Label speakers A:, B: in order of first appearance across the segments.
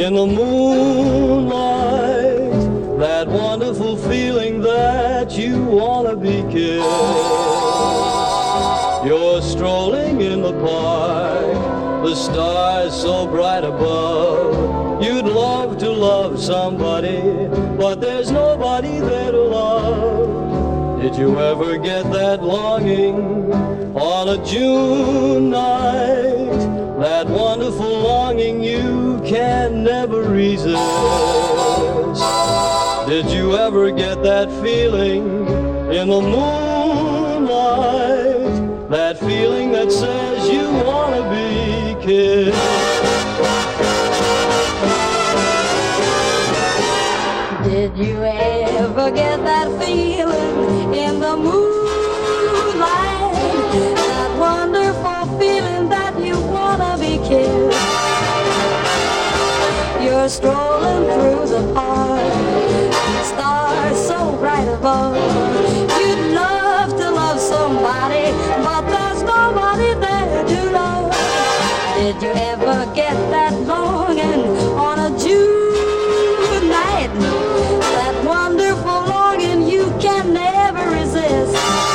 A: in the moonlight, that wonderful feeling that you wanna be kissed. You're strolling in the park, the stars so bright above. You'd love to love somebody, but there's nobody there to love. Did you ever get that longing on a June night? That wonderful longing you can never resist. Did you ever get that feeling in the moonlight? That feeling that says you wanna be kissed.
B: Did you ever get that feeling in the moonlight? That wonderful feeling that you wanna be kissed. You're strolling through the park, stars so bright above. You'd love to love somebody, but there's nobody there to love. Did you ever get that longing on a June night? That wonderful longing you can never resist.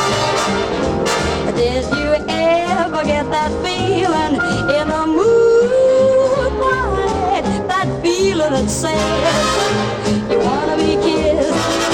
B: Did you ever get that feeling in the moonlight? That feeling that says you wanna be kissed.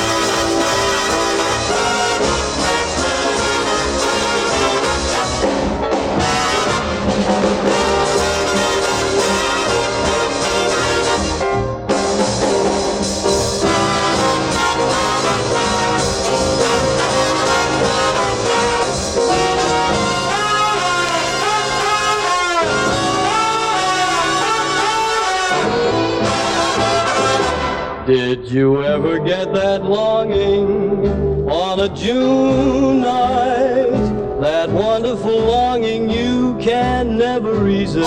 A: Did you ever get that longing on a June night? That wonderful longing you can never resist.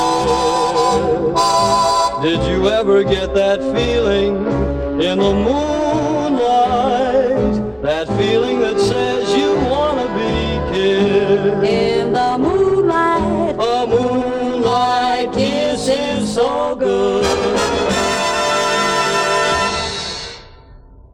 A: Did you ever get that feeling in the moonlight? That feeling that says you wanna be kissed.
B: In the moonlight,
A: A moonlight kiss is so good.